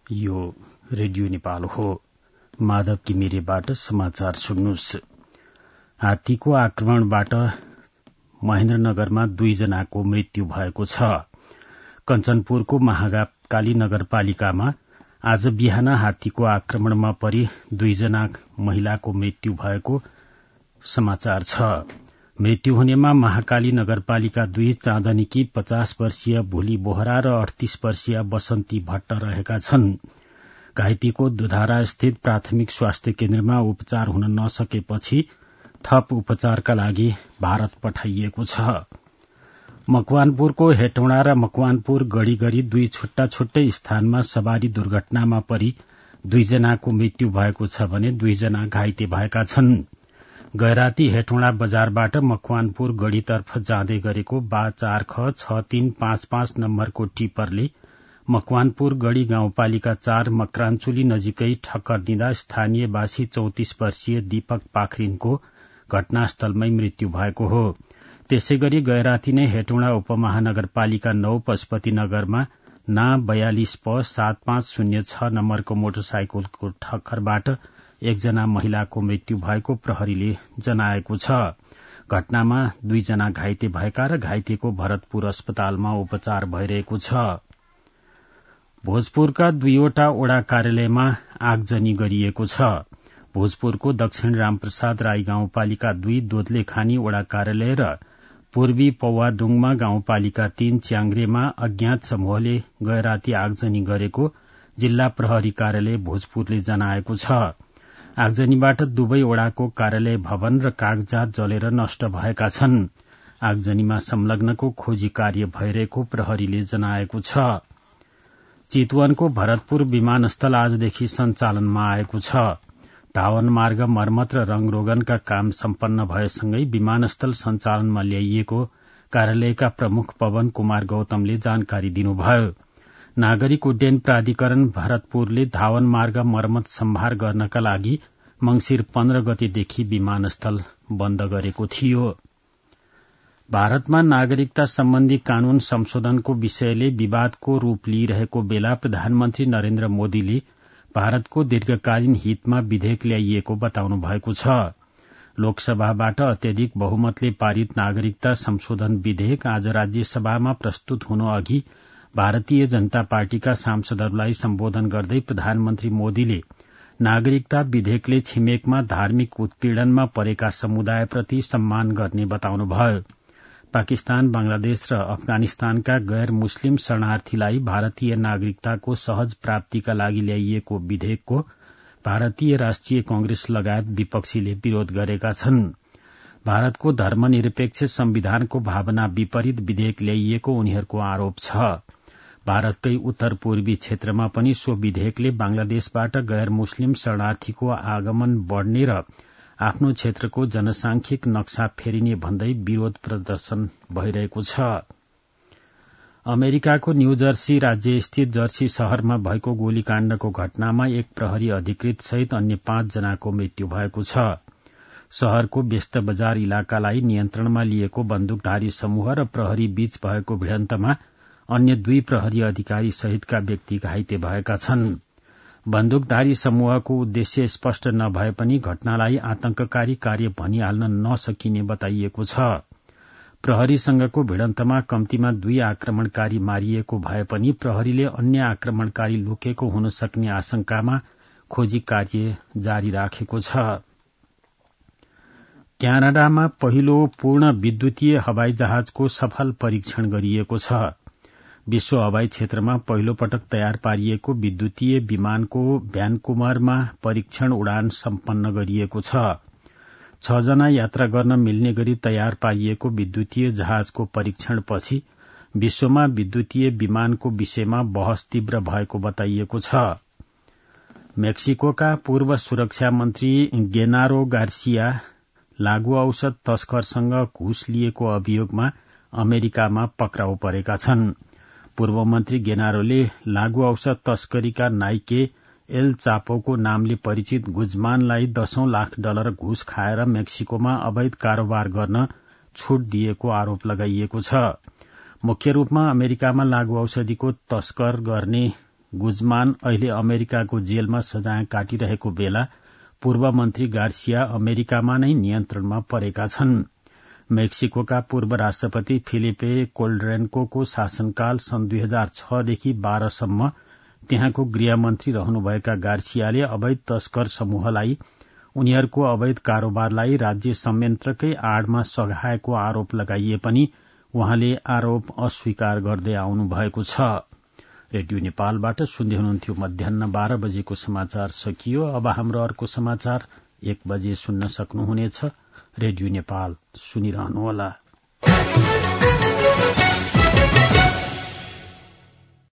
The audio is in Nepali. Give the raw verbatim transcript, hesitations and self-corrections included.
यो रेडियो नेपाल हो। माधव किमिरेबाट समाचार सुन्नुस्। हात्तीको आक्रमणबाट महेन्द्रनगरमा दुईजनाको मृत्यु भएको छ। कञ्चनपुरको महाकाली नगरपालिकामा आज बिहान हात्तीको आक्रमणमा परि दुईजना महिलाको मृत्यु भएको समाचार छ। मृत्यु हुनेमा महाकाली नगरपालिका दुई चाँदनीकी पचास वर्षीय भुली बोहरा र अडतीस वर्षीय बसन्ती भट्ट रहेका छन्। घाइतेको दुधारा स्थित प्राथमिक स्वास्थ्य केन्द्रमा उपचार हुन नसकेपछि थप उपचारका लागि भारत पठाइएको छ। मकवानपुरको हेटौँडा र मकवानपुर गढ़ी गरी दुई छुट्टा छुट्टै स्थानमा सवारी दुर्घटनामा परि दुईजनाको मृत्यु भएको छ भने दुईजना घाइते भएका छन्। गैराती हेटौँडा बजारबाट मकवानपुर गढ़ीतर्फ जाँदै गरेको बा चार ख छ तीन पाँच पाँच नम्बरको टिप्परले मकवानपुर गढ़ी गाउँपालिका चार मक्राञ्चुली नजिकै ठक्कर दिँदा स्थानीयवासी चौतिस वर्षीय दीपक पाखरिनको घटनास्थलमै मृत्यु भएको हो। त्यसै गरी गैराती नै हेटौँडा उपमहानगरपालिका नौ पशुपतिनगरमा ना बयालिस प सात पाँच शून्य छ नम्बरको मोटरसाइकलको ठक्करबाट एकजना महिलाको मृत्यु भएको प्रहरीले जनाएको छ। घटनामा दुईजना घाइते भएका र घाइतेको भरतपुर अस्पतालमा उपचार भइरहेको छ। भोजपुरका दुईवटा ओडा कार्यालयमा आगजनी गरिएको छ। भोजपुरको दक्षिण रामप्रसाद राई गाउँपालिका दुई दोदलेखानी ओडा कार्यालय र पूर्वी पौवादुङमा गाउँपालिका तीन च्याङ्ग्रेमा अज्ञात समूहले गैराती आगजनी गरेको जिल्ला प्रहरी कार्यालय भोजपुरले जनाएको छ। आगजनीबाट दुवै ओडाको कार्यालय भवन र कागजात जलेर नष्ट भएका छन्। आगजनीमा संलग्नको खोजी कार्य भइरहेको प्रहरीले जनाएको छ। चितवनको भरतपुर विमानस्थल आजदेखि सञ्चालनमा आएको छ। धावन मार्ग मर्मत र रंगरोगनका काम सम्पन्न भएसँगै विमानस्थल सञ्चालनमा ल्याइएको कार्यालयका प्रमुख पवन कुमार गौतमले जानकारी दिनुभयो। नागरिक उड्डयन प्राधिकरण भरतपुरले धावन मार्ग मर्मत सम्भार गर्नका लागि मंगिर पन्ध्र गतेदेखि विमानस्थल बन्द गरेको थियो। भारतमा नागरिकता सम्बन्धी कानून संशोधनको विषयले विवादको रूप लिइरहेको बेला प्रधानमन्त्री नरेन्द्र मोदीले भारतको दीर्घकालीन हितमा विधेयक ल्याइएको बताउनु भएको छ। लोकसभाबाट अत्यधिक बहुमतले पारित नागरिकता संशोधन विधेयक आज राज्यसभामा प्रस्तुत हुनु अघि भारतीय जनता पार्टीका सांसदहरूलाई सम्बोधन गर्दै प्रधानमन्त्री मोदीले नागरिकता विधेयकले छिमेकमा धार्मिक उत्पीड़नमा परेका समुदायप्रति सम्मान गर्ने बताउनुभयो। पाकिस्तान, बंगलादेश र अफगानिस्तानका गैर मुस्लिम शरणार्थीलाई भारतीय नागरिकताको सहज प्राप्तिका लागि ल्याइएको विधेयकको भारतीय राष्ट्रिय कांग्रेस लगायत विपक्षीले विरोध गरेका छन्। भारतको धर्मनिरपेक्ष संविधानको भावना विपरीत विधेयक ल्याइएको उनीहरूको आरोप छ। भारतकै उत्तर पूर्वी क्षेत्रमा पनि सो विधेयकले बांग्लादेशबाट गैर मुस्लिम शरणार्थीको आगमन बढ़ने र आफ्नो क्षेत्रको जनसांख्यिक नक्सा फेरिने भन्दै विरोध प्रदर्शन भइरहेको छ। अमेरिकाको न्यू जर्सी राज्य स्थित जर्सी शहरमा भएको गोलीकाण्डको घटनामा एक प्रहरी अधिकृत सहित अन्य पाँच जनाको मृत्यु भएको छ। शहरको व्यस्त बजार इलाकालाई नियन्त्रणमा लिएको बन्दुकधारी समूह र प्रहरी बीच भएको भिडन्तमा अन्य दुई प्रहरी अधिकारी सहितका व्यक्ति घाइते भएका छन्। बन्दुकधारी समूहको उद्देश्य स्पष्ट नभए पनि घटनालाई आतंककारी कार्य भनिहाल्न नसकिने बताइएको छ। प्रहरीसँगको भिडन्तमा कम्तीमा दुई आक्रमणकारी मारिएको भए पनि प्रहरीले अन्य आक्रमणकारी लुकेको हुन सक्ने आशंकामा खोजी कार्य जारी राखेको छ। क्यानाडामा पहिलो पूर्ण विद्युतीय हवाई जहाजको सफल परीक्षण गरिएको छ। विश्व हवाई क्षेत्रमा पहिलो पटक तयार पारिएको विद्युतीय विमानको भ्यानकुमरमा परीक्षण उडान सम्पन्न गरिएको छ। छ जना यात्रा गर्न मिल्ने गरी तयार पारिएको विद्युतीय जहाजको परीक्षणपछि विश्वमा विद्युतीय विमानको विषयमा बहस तीव्र भएको बताइएको छ। मेक्सिकोका पूर्व सुरक्षा मन्त्री गेनारो गार्सिया लागू औषध तस्करसँग घुस लिएको अभियोगमा अमेरिकामा पक्राउ परेका छन्। पूर्व मन्त्री गेनारोले लागू औषध तस्करीका नाइके एल चापोको नामले परिचित गुजमानलाई दशौं लाख डलर घुस खाएर मेक्सिकोमा अवैध कारोबार गर्न छूट दिएको आरोप लगाइएको छ। मुख्य रूपमा अमेरिकामा लागू औषधिको तस्कर गर्ने गुजमान अहिले अमेरिकाको जेलमा सजाय काटिरहेको बेला पूर्व मन्त्री गार्सिया अमेरिकामा नै नियन्त्रणमा परेका छन्। मेक्सिकोका पूर्व राष्ट्रपति फिलिपे कोल्ड्रेन्कोको शासनकाल सन् दुई हजार छ देखि बाह्रसम्म त्यहाँको गृहमन्त्री रहनुभएका गार्सियाले अवैध तस्कर समूहलाई उनीहरूको अवैध कारोबारलाई राज्य संयन्त्रकै आड़मा सघाएको आरोप लगाइए पनि उहाँले आरोप अस्वीकार गर्दै आउनु भएको छ। रेडियो नेपालबाट सुन्दै हुनुहुन्थ्यो मध्याह बाह्र बजेको समाचार सकियो। अब हाम्रो अर्को समाचार एक बजे सुन्न सक्नुहुनेछ। रेडियो नेपाल सुनिरहनुहोला।